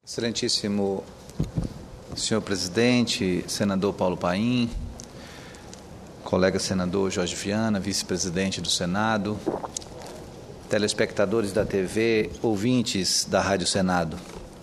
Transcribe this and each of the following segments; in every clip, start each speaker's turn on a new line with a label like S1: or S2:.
S1: Excelentíssimo senhor presidente, senador Paulo Paim, colega senador Jorge Viana, vice-presidente do Senado, telespectadores da TV, ouvintes da Rádio Senado.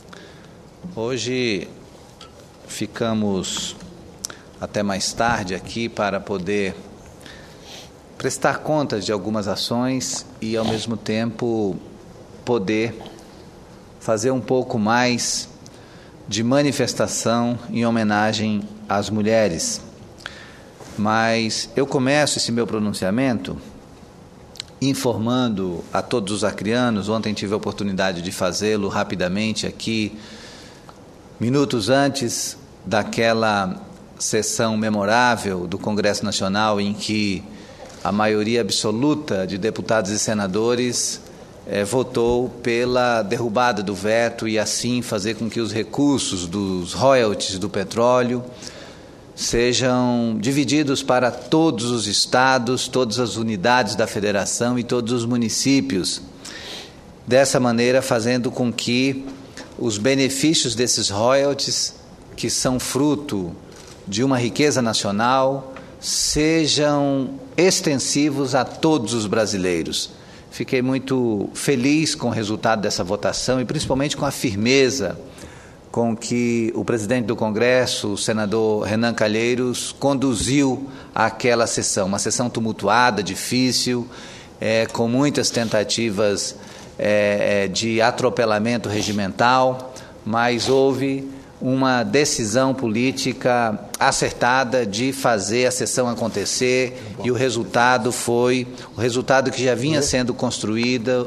S1: Hoje ficamos até mais tarde aqui para poder prestar contas de algumas ações e, ao mesmo tempo, poder fazer um pouco mais de manifestação em homenagem às mulheres. Mas eu começo esse meu pronunciamento informando a todos os acrianos. Ontem tive a oportunidade de fazê-lo rapidamente aqui, minutos antes daquela sessão memorável do Congresso Nacional em que a maioria absoluta de deputados e senadores votou pela derrubada do veto e assim fazer com que os recursos dos royalties do petróleo sejam divididos para todos os estados, todas as unidades da federação e todos os municípios. Dessa maneira, fazendo com que os benefícios desses royalties, que são fruto de uma riqueza nacional, sejam extensivos a todos os brasileiros. Fiquei muito feliz com o resultado dessa votação e principalmente com a firmeza com que o presidente do Congresso, o senador Renan Calheiros, conduziu aquela sessão. Uma sessão tumultuada, difícil, com muitas tentativas de atropelamento regimental, mas houve uma decisão política acertada de fazer a sessão acontecer e o resultado foi o resultado que já vinha sendo construído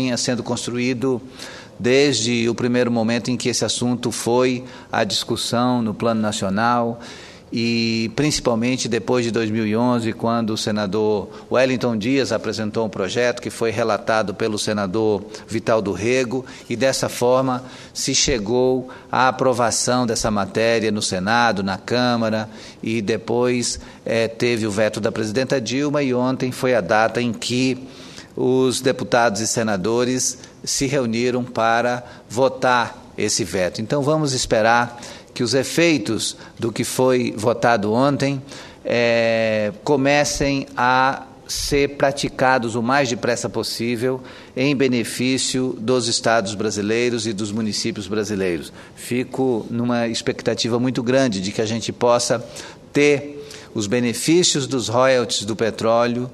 S1: desde o primeiro momento em que esse assunto foi à discussão no plano nacional e principalmente depois de 2011, quando o senador Wellington Dias apresentou um projeto que foi relatado pelo senador Vital do Rego e dessa forma se chegou à aprovação dessa matéria no Senado, na Câmara e depois teve o veto da presidenta Dilma e ontem foi a data em que os deputados e senadores se reuniram para votar esse veto. Então vamos esperar que os efeitos do que foi votado ontem comecem a ser praticados o mais depressa possível em benefício dos estados brasileiros e dos municípios brasileiros. Fico numa expectativa muito grande de que a gente possa ter os benefícios dos royalties do petróleo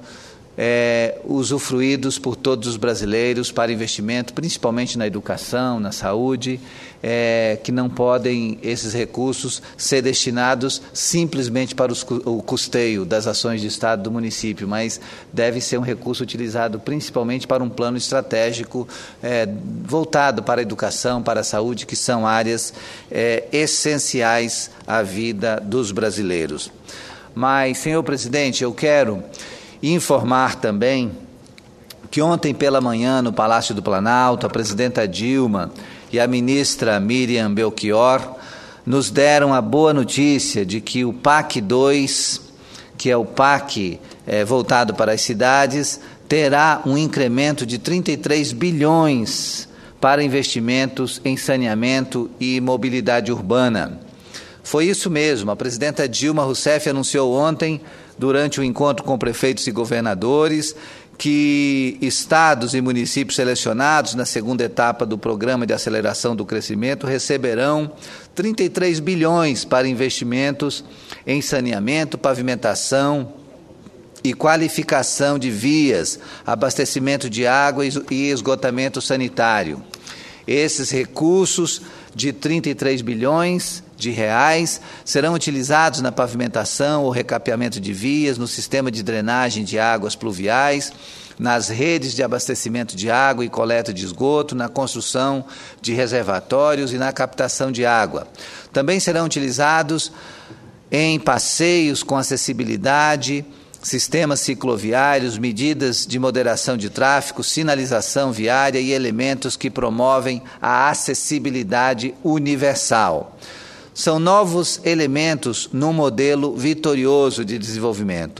S1: usufruídos por todos os brasileiros para investimento, principalmente na educação, na saúde, que não podem esses recursos ser destinados simplesmente para o custeio das ações de Estado do município, mas deve ser um recurso utilizado principalmente para um plano estratégico voltado para a educação, para a saúde, que são áreas essenciais à vida dos brasileiros. Mas, senhor presidente, eu quero informar também que ontem pela manhã no Palácio do Planalto, a presidenta Dilma e a ministra Miriam Belchior nos deram a boa notícia de que o PAC 2, que é o PAC voltado para as cidades, terá um incremento de 33 bilhões para investimentos em saneamento e mobilidade urbana. Foi isso mesmo, a presidenta Dilma Rousseff anunciou ontem, durante o encontro com prefeitos e governadores, que estados e municípios selecionados na segunda etapa do Programa de Aceleração do Crescimento receberão 33 bilhões para investimentos em saneamento, pavimentação e qualificação de vias, abastecimento de água e esgotamento sanitário. Esses recursos de 33 bilhões de reais serão utilizados na pavimentação ou recapeamento de vias, no sistema de drenagem de águas pluviais, nas redes de abastecimento de água e coleta de esgoto, na construção de reservatórios e na captação de água. Também serão utilizados em passeios com acessibilidade, sistemas cicloviários, medidas de moderação de tráfego, sinalização viária e elementos que promovem a acessibilidade universal. São novos elementos num modelo vitorioso de desenvolvimento.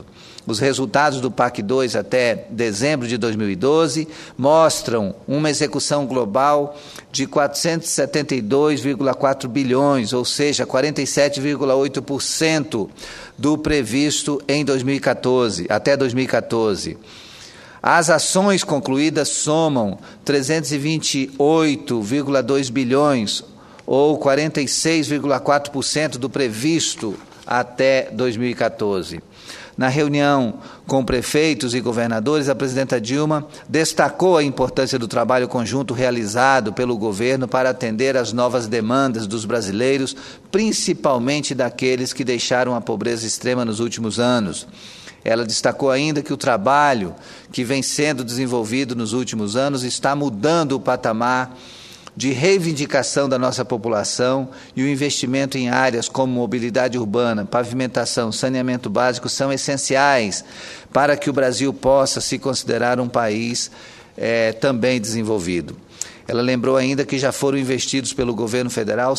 S1: Os resultados do PAC 2 até dezembro de 2012 mostram uma execução global de 472,4 bilhões, ou seja, 47,8% do previsto em 2014, até 2014. As ações concluídas somam 328,2 bilhões, ou 46,4% do previsto até 2014. Na reunião com prefeitos e governadores, a presidenta Dilma destacou a importância do trabalho conjunto realizado pelo governo para atender às novas demandas dos brasileiros, principalmente daqueles que deixaram a pobreza extrema nos últimos anos. Ela destacou ainda que o trabalho que vem sendo desenvolvido nos últimos anos está mudando o patamar de reivindicação da nossa população, e o investimento em áreas como mobilidade urbana, pavimentação, saneamento básico são essenciais para que o Brasil possa se considerar um país também desenvolvido. Ela lembrou ainda que já foram investidos pelo governo federal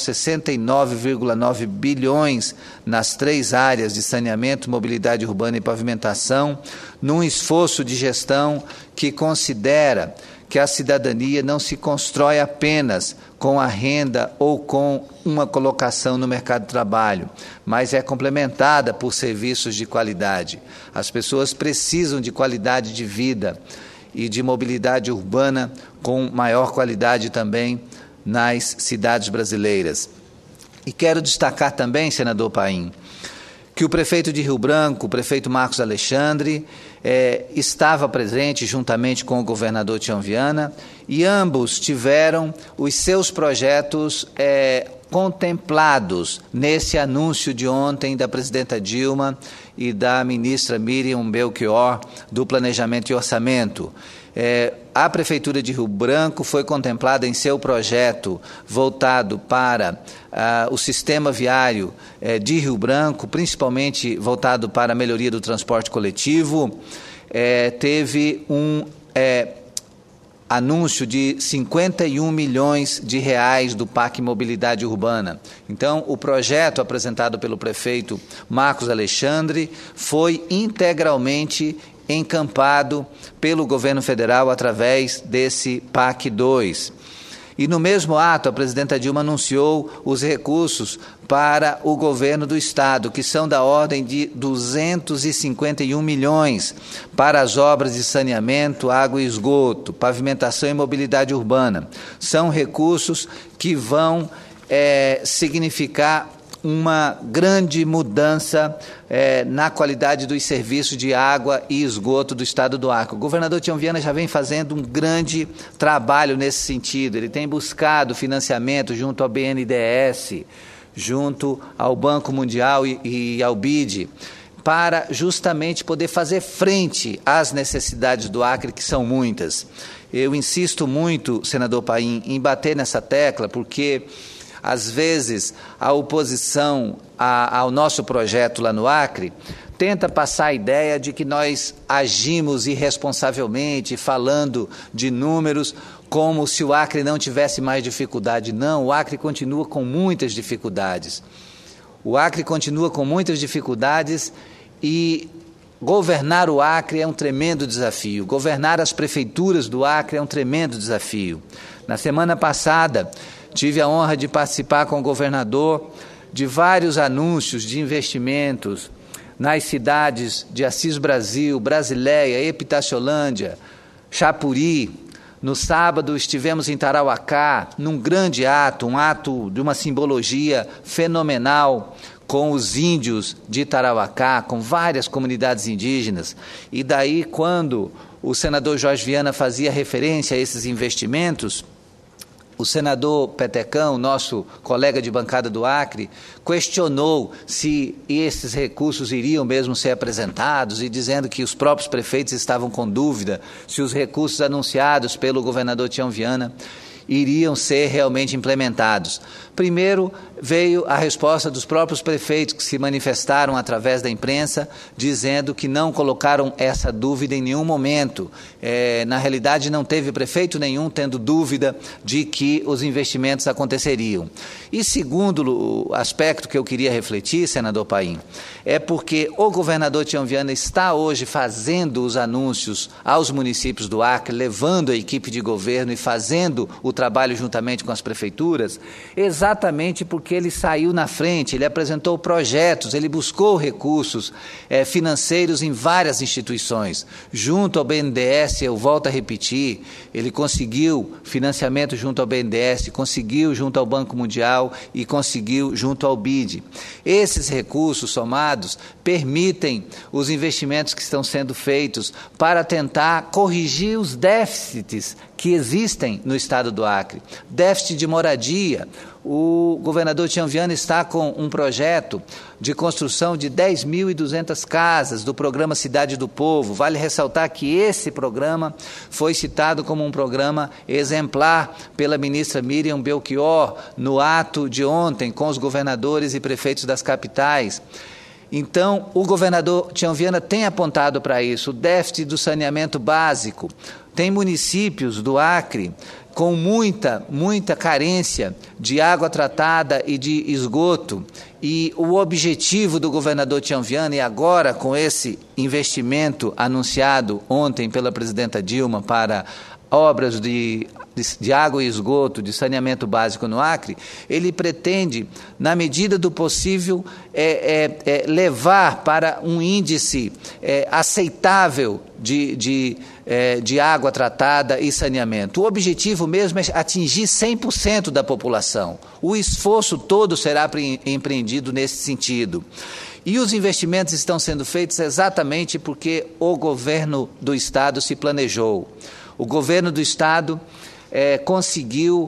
S1: 69,9 bilhões nas 3 áreas de saneamento, mobilidade urbana e pavimentação, num esforço de gestão que considera que a cidadania não se constrói apenas com a renda ou com uma colocação no mercado de trabalho, mas é complementada por serviços de qualidade. As pessoas precisam de qualidade de vida e de mobilidade urbana com maior qualidade também nas cidades brasileiras. E quero destacar também, senador Paim, que o prefeito de Rio Branco, o prefeito Marcos Alexandre, estava presente juntamente com o governador Tião Viana, e ambos tiveram os seus projetos contemplados nesse anúncio de ontem da presidenta Dilma e da ministra Miriam Belchior do Planejamento e Orçamento. A Prefeitura de Rio Branco foi contemplada em seu projeto voltado para o sistema viário de Rio Branco, principalmente voltado para a melhoria do transporte coletivo. Teve um anúncio de 51 milhões de reais do PAC Mobilidade Urbana. Então, o projeto apresentado pelo prefeito Marcos Alexandre foi integralmente encampado pelo governo federal através desse PAC 2. E no mesmo ato, a presidenta Dilma anunciou os recursos para o governo do Estado, que são da ordem de 251 milhões para as obras de saneamento, água e esgoto, pavimentação e mobilidade urbana. São recursos que vão significar uma grande mudança na qualidade dos serviços de água e esgoto do estado do Acre. O governador Tião Viana já vem fazendo um grande trabalho nesse sentido. Ele tem buscado financiamento junto ao BNDES, junto ao Banco Mundial e ao BID, para justamente poder fazer frente às necessidades do Acre, que são muitas. Eu insisto muito, senador Paim, em bater nessa tecla, porque às vezes a oposição ao nosso projeto lá no Acre tenta passar a ideia de que nós agimos irresponsavelmente, falando de números como se o Acre não tivesse mais dificuldade. Não, o Acre continua com muitas dificuldades. O Acre continua com muitas dificuldades e governar o Acre é um tremendo desafio. Governar as prefeituras do Acre é um tremendo desafio. Na semana passada, tive a honra de participar com o governador de vários anúncios de investimentos nas cidades de Assis Brasil, Brasileia, Epitaciolândia, Chapuri. No sábado estivemos em Tarauacá, num grande ato, um ato de uma simbologia fenomenal, com os índios de Tarauacá, com várias comunidades indígenas. E daí, quando o senador Jorge Viana fazia referência a esses investimentos, o senador Petecão, nosso colega de bancada do Acre, questionou se esses recursos iriam mesmo ser apresentados, e dizendo que os próprios prefeitos estavam com dúvida se os recursos anunciados pelo governador Tião Viana iriam ser realmente implementados. Primeiro, veio a resposta dos próprios prefeitos, que se manifestaram através da imprensa, dizendo que não colocaram essa dúvida em nenhum momento. Na realidade, não teve prefeito nenhum tendo dúvida de que os investimentos aconteceriam. E segundo aspecto que eu queria refletir, senador Paim, é porque o governador Tião Viana está hoje fazendo os anúncios aos municípios do Acre, levando a equipe de governo e fazendo o trabalho juntamente com as prefeituras, exatamente porque ele saiu na frente, ele apresentou projetos, ele buscou recursos financeiros em várias instituições. Junto ao BNDES, eu volto a repetir, ele conseguiu financiamento junto ao BNDES, conseguiu junto ao Banco Mundial e conseguiu junto ao BID. Esses recursos somados permitem os investimentos que estão sendo feitos para tentar corrigir os déficits que existem no estado do Acre. Déficit de moradia. O governador Tião Viana está com um projeto de construção de 10.200 casas do programa Cidade do Povo. Vale ressaltar que esse programa foi citado como um programa exemplar pela ministra Miriam Belchior no ato de ontem com os governadores e prefeitos das capitais. Então, o governador Tião Viana tem apontado para isso, o déficit do saneamento básico. Tem municípios do Acre com muita carência de água tratada e de esgoto. E o objetivo do governador Tião Viana, e agora com esse investimento anunciado ontem pela presidenta Dilma para obras de água e esgoto, de saneamento básico no Acre, ele pretende, na medida do possível, levar para um índice aceitável de água tratada e saneamento. O objetivo mesmo é atingir 100% da população. O esforço todo será empreendido nesse sentido. E os investimentos estão sendo feitos exatamente porque o governo do Estado se planejou. O governo do Estado conseguiu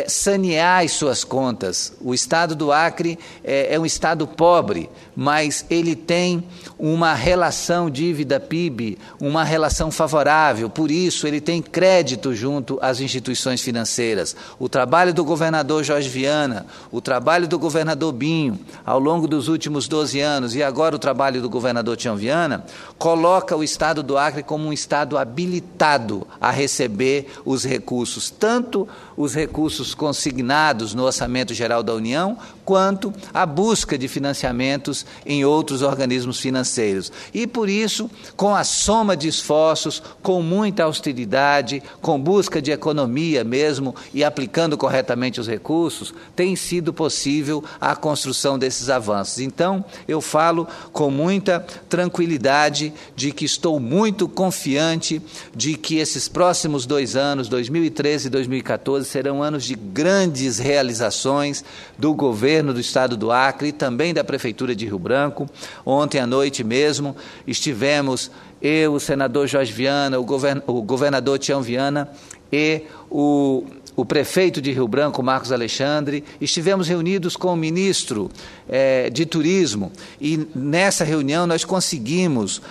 S1: sanear as suas contas. O estado do Acre é um estado pobre, mas ele tem uma relação dívida-PIB, uma relação favorável, por isso ele tem crédito junto às instituições financeiras. O trabalho do governador Jorge Viana, o trabalho do governador Binho, ao longo dos últimos 12 anos, e agora o trabalho do governador Tião Viana, coloca o estado do Acre como um estado habilitado a receber os recursos, tanto os recursos consignados no Orçamento Geral da União, quanto a busca de financiamentos em outros organismos financeiros. E, por isso, com a soma de esforços, com muita austeridade, com busca de economia mesmo e aplicando corretamente os recursos, tem sido possível a construção desses avanços. Então, eu falo com muita tranquilidade de que estou muito confiante de que esses próximos 2 anos, 2013 e 2014, serão anos de grandes realizações do governo do Estado do Acre e também da Prefeitura de Rio Branco. Ontem à noite mesmo estivemos, eu, o senador Jorge Viana, o governador Tião Viana e o prefeito de Rio Branco, Marcos Alexandre, estivemos reunidos com o ministro de Turismo e nessa reunião nós conseguimos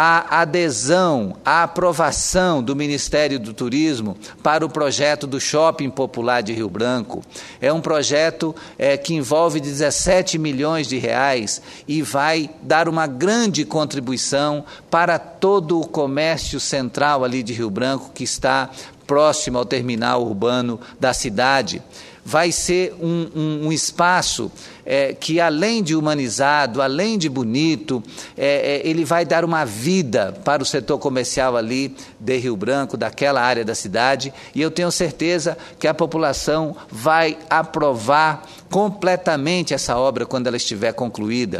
S1: a adesão, a aprovação do Ministério do Turismo para o projeto do Shopping Popular de Rio Branco. É um projeto que envolve 17 milhões de reais e vai dar uma grande contribuição para todo o comércio central ali de Rio Branco, que está próximo ao terminal urbano da cidade. Vai ser um espaço que, além de humanizado, além de bonito, ele vai dar uma vida para o setor comercial ali de Rio Branco, daquela área da cidade, e eu tenho certeza que a população vai aprovar completamente essa obra quando ela estiver concluída.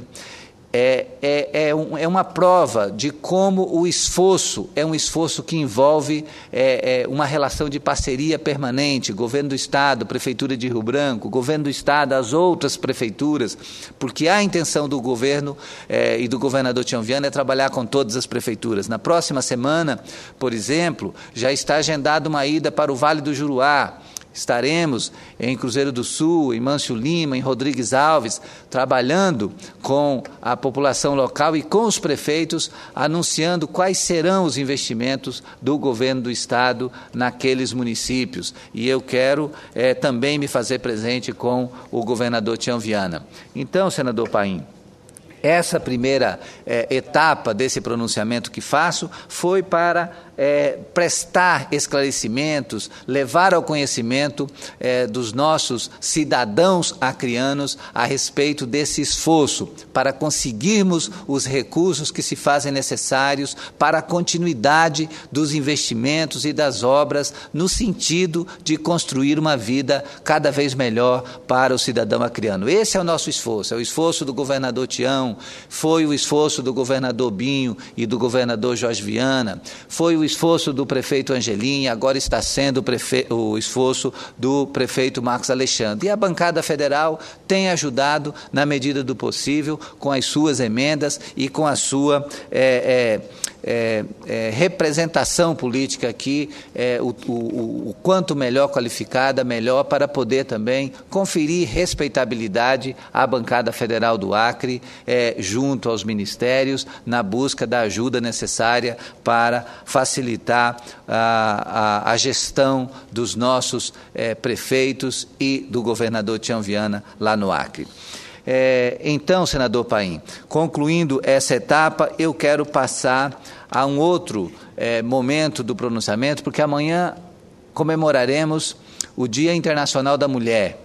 S1: É uma prova de como o esforço é um esforço que envolve uma relação de parceria permanente, governo do Estado, Prefeitura de Rio Branco, governo do Estado, as outras prefeituras, porque a intenção do governo e do governador Tião Viana é trabalhar com todas as prefeituras. Na próxima semana, por exemplo, já está agendada uma ida para o Vale do Juruá. estaremos em Cruzeiro do Sul, em Mâncio Lima, em Rodrigues Alves, trabalhando com a população local e com os prefeitos, anunciando quais serão os investimentos do governo do Estado naqueles municípios. E eu quero também me fazer presente com o governador Tião Viana. Então, senador Paim, essa primeira etapa desse pronunciamento que faço foi para prestar esclarecimentos, levar ao conhecimento dos nossos cidadãos acrianos a respeito desse esforço para conseguirmos os recursos que se fazem necessários para a continuidade dos investimentos e das obras no sentido de construir uma vida cada vez melhor para o cidadão acriano. Esse é o nosso esforço, é o esforço do governador Tião, foi o esforço do governador Binho e do governador Jorge Viana, foi o esforço do prefeito Angelim, agora está sendo o esforço do prefeito Marcos Alexandre. E a bancada federal tem ajudado, na medida do possível, com as suas emendas e com a sua representação política aqui, o quanto melhor qualificada, melhor, para poder também conferir respeitabilidade à bancada federal do Acre, junto aos ministérios, na busca da ajuda necessária para facilitar a gestão dos nossos prefeitos e do governador Tião Viana lá no Acre. Então, senador Paim, concluindo essa etapa, eu quero passar a um outro momento do pronunciamento, porque amanhã comemoraremos o Dia Internacional da Mulher.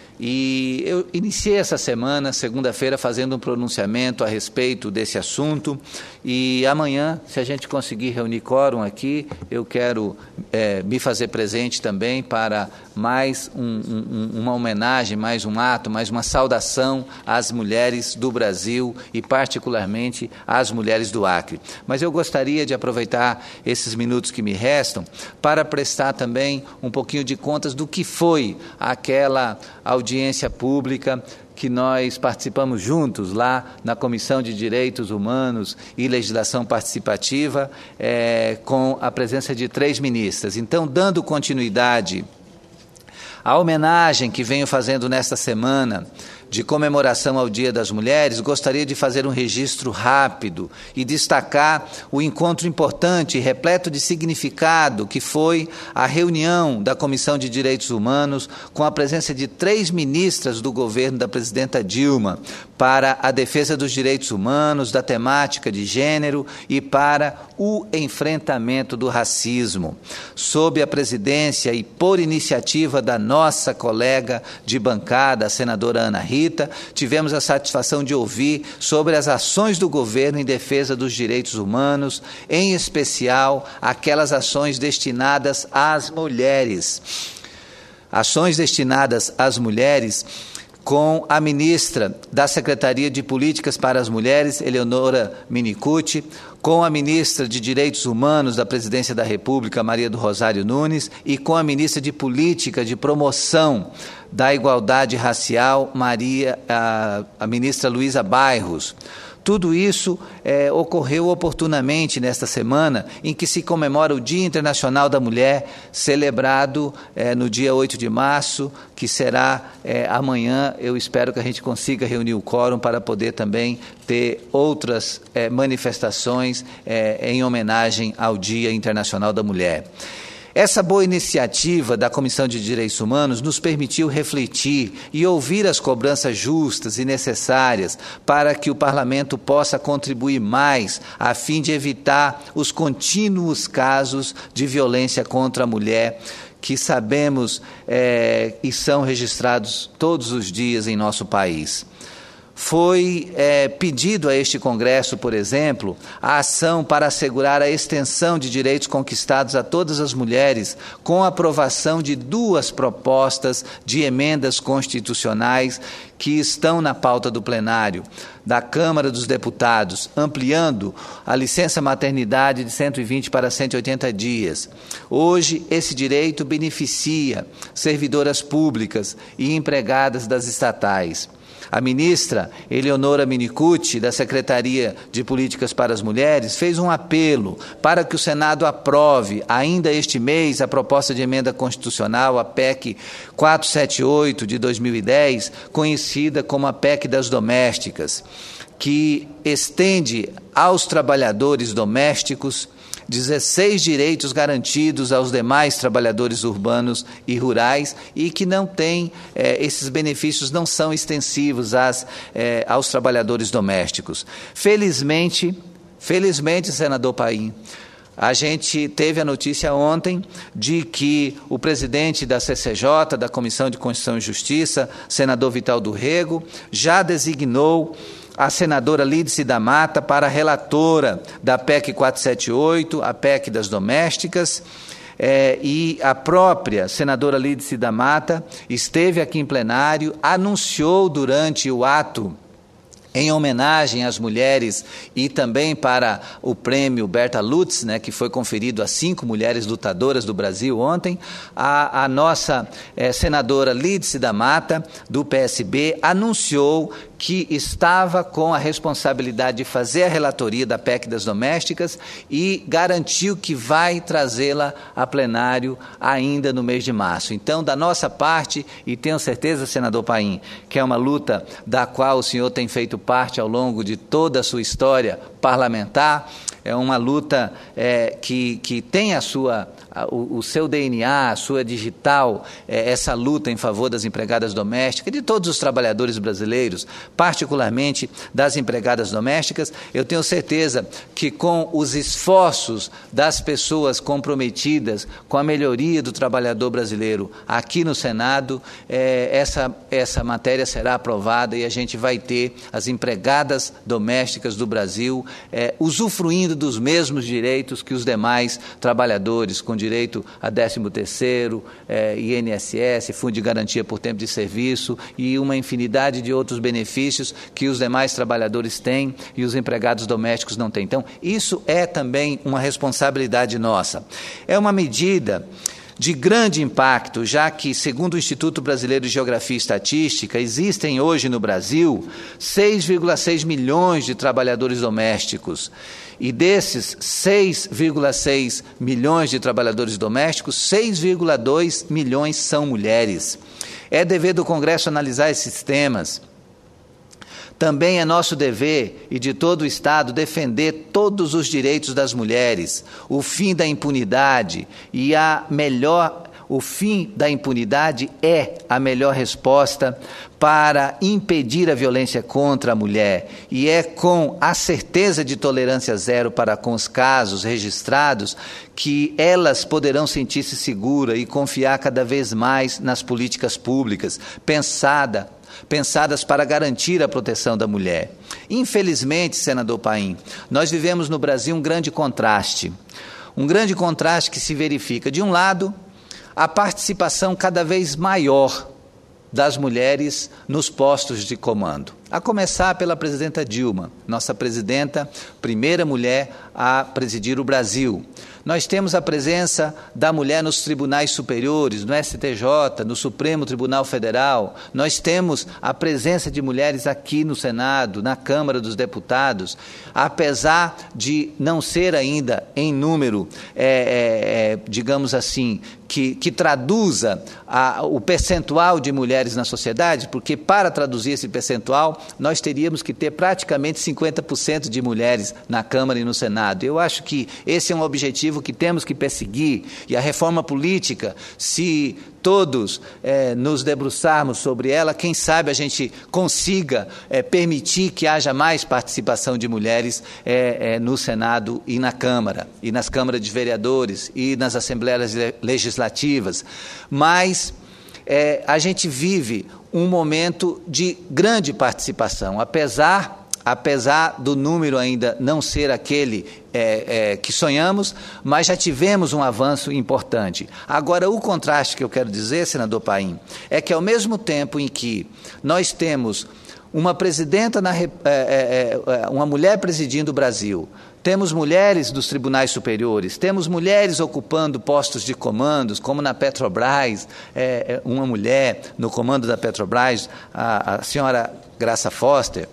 S1: E eu iniciei essa semana, segunda-feira, fazendo um pronunciamento a respeito desse assunto, e amanhã, se a gente conseguir reunir quórum aqui, eu quero me fazer presente também para mais uma homenagem, mais um ato, mais uma saudação às mulheres do Brasil e particularmente às mulheres do Acre. Mas eu gostaria de aproveitar esses minutos que me restam para prestar também um pouquinho de contas do que foi aquela audiência pública que nós participamos juntos lá na Comissão de Direitos Humanos e Legislação Participativa, com a presença de 3 ministras. Então, dando continuidade à homenagem que venho fazendo nesta semana de comemoração ao Dia das Mulheres, gostaria de fazer um registro rápido e destacar o encontro importante e repleto de significado que foi a reunião da Comissão de Direitos Humanos com a presença de 3 ministras do governo da presidenta Dilma para a defesa dos direitos humanos, da temática de gênero e para o enfrentamento do racismo. Sob a presidência e por iniciativa da nossa colega de bancada, a senadora Ana Rita, tivemos a satisfação de ouvir sobre as ações do governo em defesa dos direitos humanos, em especial aquelas ações destinadas às mulheres. Ações destinadas às mulheres com a ministra da Secretaria de Políticas para as Mulheres, Eleonora Minicucci, com a ministra de Direitos Humanos da Presidência da República, Maria do Rosário Nunes, e com a ministra de Política de Promoção da Igualdade Racial, a ministra Luísa Bairros. Tudo isso ocorreu oportunamente nesta semana em que se comemora o Dia Internacional da Mulher, celebrado no dia 8 de março, que será amanhã. Eu espero que a gente consiga reunir o quórum para poder também ter outras manifestações em homenagem ao Dia Internacional da Mulher. Essa boa iniciativa da Comissão de Direitos Humanos nos permitiu refletir e ouvir as cobranças justas e necessárias para que o Parlamento possa contribuir mais a fim de evitar os contínuos casos de violência contra a mulher que sabemos e são registrados todos os dias em nosso país. Foi pedido a este Congresso, por exemplo, a ação para assegurar a extensão de direitos conquistados a todas as mulheres, com a aprovação de 2 propostas de emendas constitucionais que estão na pauta do plenário. da Câmara dos Deputados, ampliando a licença maternidade de 120 para 180 dias. Hoje, esse direito beneficia servidoras públicas e empregadas das estatais. A ministra Eleonora Minicucci, da Secretaria de Políticas para as Mulheres, fez um apelo para que o Senado aprove, ainda este mês, a proposta de emenda constitucional, a PEC 478 de 2010, conhecida como a PEC das domésticas, que estende aos trabalhadores domésticos 16 direitos garantidos aos demais trabalhadores urbanos e rurais e que não tem, esses benefícios não são extensivos aos trabalhadores domésticos. Felizmente, senador Paim, a gente teve a notícia ontem de que o presidente da CCJ, da Comissão de Constituição e Justiça, senador Vital do Rego, já designou a senadora Lídice da Mata para relatora da PEC 478, a PEC das domésticas, e a própria senadora Lídice da Mata esteve aqui em plenário, anunciou durante o ato em homenagem às mulheres e também para o prêmio Berta Lutz, que foi conferido a 5 mulheres lutadoras do Brasil ontem, a nossa senadora Lídice da Mata, do PSB, anunciou que estava com a responsabilidade de fazer a relatoria da PEC das domésticas e garantiu que vai trazê-la a plenário ainda no mês de março. Então, da nossa parte, e tenho certeza, senador Paim, que é uma luta da qual o senhor tem feito parte ao longo de toda a sua história parlamentar, é uma luta que tem o seu DNA, a sua digital, essa luta em favor das empregadas domésticas, de todos os trabalhadores brasileiros, particularmente das empregadas domésticas. Eu tenho certeza que com os esforços das pessoas comprometidas com a melhoria do trabalhador brasileiro aqui no Senado, essa matéria será aprovada e a gente vai ter as empregadas domésticas do Brasil usufruindo dos mesmos direitos que os demais trabalhadores, com direito a 13º, INSS, Fundo de Garantia por Tempo de Serviço e uma infinidade de outros benefícios que os demais trabalhadores têm e os empregados domésticos não têm. Então, isso é também uma responsabilidade nossa. É uma medida de grande impacto, já que, segundo o Instituto Brasileiro de Geografia e Estatística, existem hoje no Brasil 6,6 milhões de trabalhadores domésticos. E desses 6,6 milhões de trabalhadores domésticos, 6,2 milhões são mulheres. É dever do Congresso analisar esses temas. Também é nosso dever e de todo o Estado defender todos os direitos das mulheres, o fim da impunidade o fim da impunidade é a melhor resposta para impedir a violência contra a mulher e é com a certeza de tolerância zero para com os casos registrados que elas poderão sentir-se seguras e confiar cada vez mais nas políticas públicas, pensadas para garantir a proteção da mulher. Infelizmente, senador Paim, nós vivemos no Brasil um grande contraste que se verifica, de um lado, a participação cada vez maior das mulheres nos postos de comando, a começar pela presidenta Dilma, nossa presidenta, primeira mulher a presidir o Brasil. Nós temos a presença da mulher nos tribunais superiores, no STJ, no Supremo Tribunal Federal. Nós temos a presença de mulheres aqui no Senado, na Câmara dos Deputados, apesar de não ser ainda em número, digamos assim, que traduza o percentual de mulheres na sociedade, porque para traduzir esse percentual, nós teríamos que ter praticamente 50% de mulheres na Câmara e no Senado. Eu acho que esse é um objetivo que temos que perseguir, e a reforma política, se todos nos debruçarmos sobre ela, quem sabe a gente consiga permitir que haja mais participação de mulheres no Senado e na Câmara, e nas câmaras de vereadores e nas assembleias legislativas. Mas a gente vive um momento de grande participação, apesar do número ainda não ser aquele que sonhamos, mas já tivemos um avanço importante. Agora, o contraste que eu quero dizer, senador Paim, é que ao mesmo tempo em que nós temos uma presidenta, uma mulher presidindo o Brasil. Temos mulheres dos tribunais superiores, temos mulheres ocupando postos de comandos, como na Petrobras, uma mulher no comando da Petrobras, a senhora Graça Foster.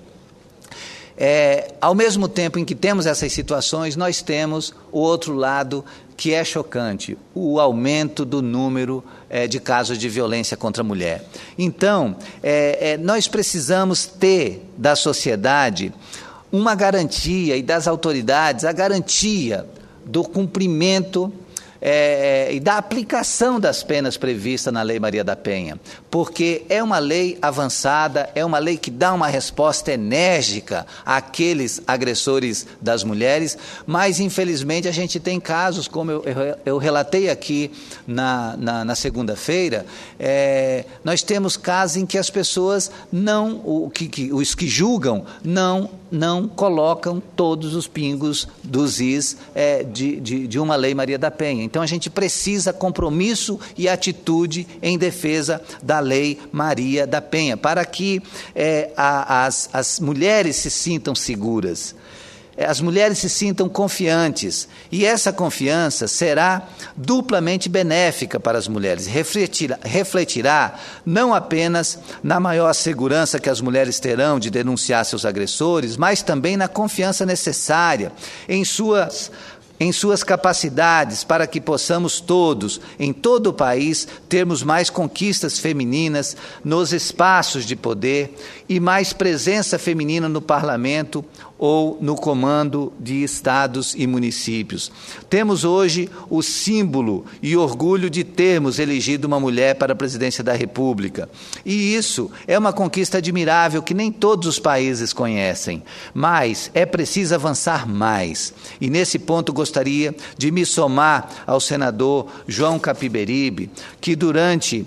S1: Ao mesmo tempo em que temos essas situações, nós temos o outro lado que é chocante, o aumento do número de casos de violência contra a mulher. Então, nós precisamos ter da sociedade uma garantia e das autoridades a garantia do cumprimento e da aplicação das penas previstas na Lei Maria da Penha, porque é uma lei avançada, é uma lei que dá uma resposta enérgica àqueles agressores das mulheres, mas infelizmente a gente tem casos, como eu relatei aqui na segunda-feira, nós temos casos em que as pessoas os que julgam não colocam todos os pingos dos is de uma Lei Maria da Penha. Então, a gente precisa compromisso e atitude em defesa da Lei Maria da Penha, para que as mulheres se sintam seguras, as mulheres se sintam confiantes, e essa confiança será duplamente benéfica para as mulheres, refletirá não apenas na maior segurança que as mulheres terão de denunciar seus agressores, mas também na confiança necessária em suas capacidades, para que possamos todos, em todo o país, termos mais conquistas femininas nos espaços de poder e mais presença feminina no parlamento ou no comando de estados e municípios. Temos hoje o símbolo e orgulho de termos elegido uma mulher para a presidência da República. E isso é uma conquista admirável que nem todos os países conhecem, mas é preciso avançar mais. E nesse ponto gostaria de me somar ao senador João Capiberibe, que durante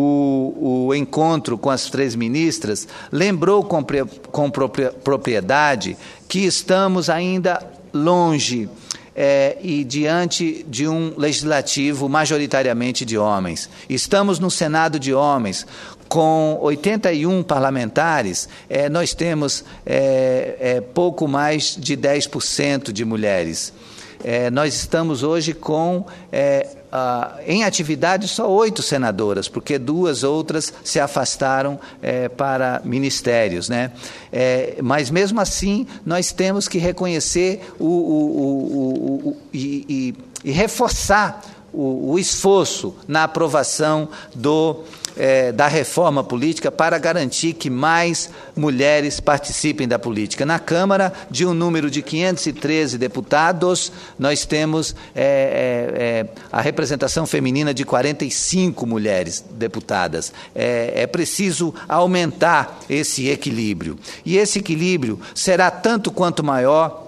S1: o encontro com as 3 ministras lembrou com propriedade que estamos ainda longe e diante de um legislativo majoritariamente de homens. Estamos no Senado de homens, com 81 parlamentares, nós temos pouco mais de 10% de mulheres. Nós estamos hoje com, em atividade, só 8 senadoras, porque 2 outras se afastaram para ministérios, né? Mas, mesmo assim, nós temos que reconhecer e reforçar o esforço na aprovação da reforma política para garantir que mais mulheres participem da política. Na Câmara, de um número de 513 deputados, nós temos a representação feminina de 45 mulheres deputadas. É preciso aumentar esse equilíbrio. E esse equilíbrio será tanto quanto maior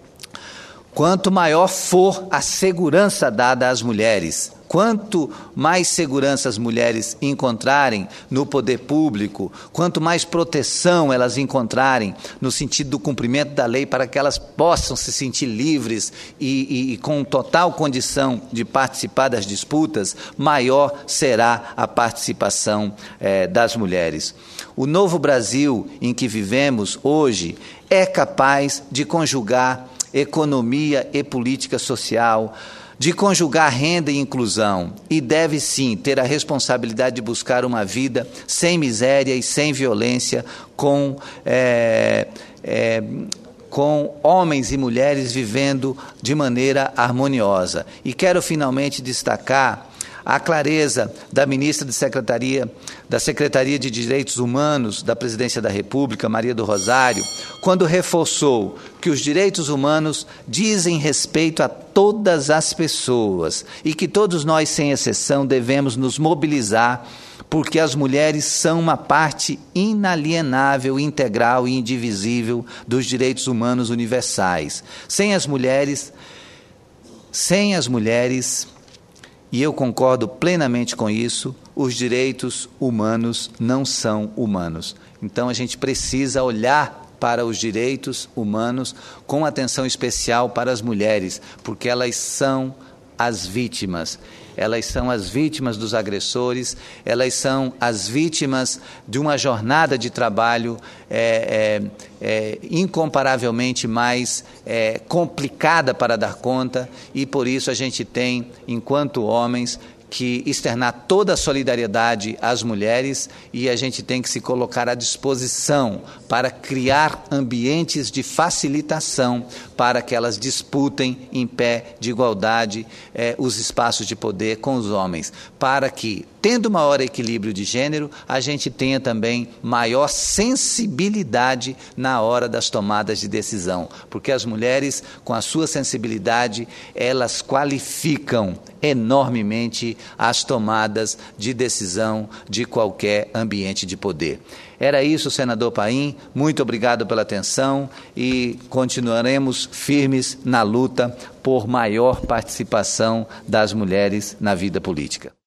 S1: for a segurança dada às mulheres. Quanto mais segurança as mulheres encontrarem no poder público, quanto mais proteção elas encontrarem no sentido do cumprimento da lei, para que elas possam se sentir livres e com total condição de participar das disputas, maior será a participação das mulheres. O novo Brasil em que vivemos hoje é capaz de conjugar economia e política social, de conjugar renda e inclusão, e deve sim ter a responsabilidade de buscar uma vida sem miséria e sem violência, com homens e mulheres vivendo de maneira harmoniosa. E quero finalmente destacar a clareza da ministra da Secretaria de Direitos Humanos da Presidência da República, Maria do Rosário, quando reforçou que os direitos humanos dizem respeito a todas as pessoas e que todos nós, sem exceção, devemos nos mobilizar, porque as mulheres são uma parte inalienável, integral e indivisível dos direitos humanos universais. Sem as mulheres, e eu concordo plenamente com isso, os direitos humanos não são humanos. Então, a gente precisa olhar para os direitos humanos com atenção especial para as mulheres, porque elas são as vítimas. elas são as vítimas dos agressores, elas são as vítimas de uma jornada de trabalho incomparavelmente mais complicada para dar conta, e por isso a gente tem, enquanto homens, que externar toda a solidariedade às mulheres, e a gente tem que se colocar à disposição para criar ambientes de facilitação para que elas disputem em pé de igualdade os espaços de poder com os homens, para que, tendo maior equilíbrio de gênero, a gente tenha também maior sensibilidade na hora das tomadas de decisão, porque as mulheres, com a sua sensibilidade, elas qualificam enormemente as tomadas de decisão de qualquer ambiente de poder. Era isso, senador Paim. Muito obrigado pela atenção e continuaremos firmes na luta por maior participação das mulheres na vida política.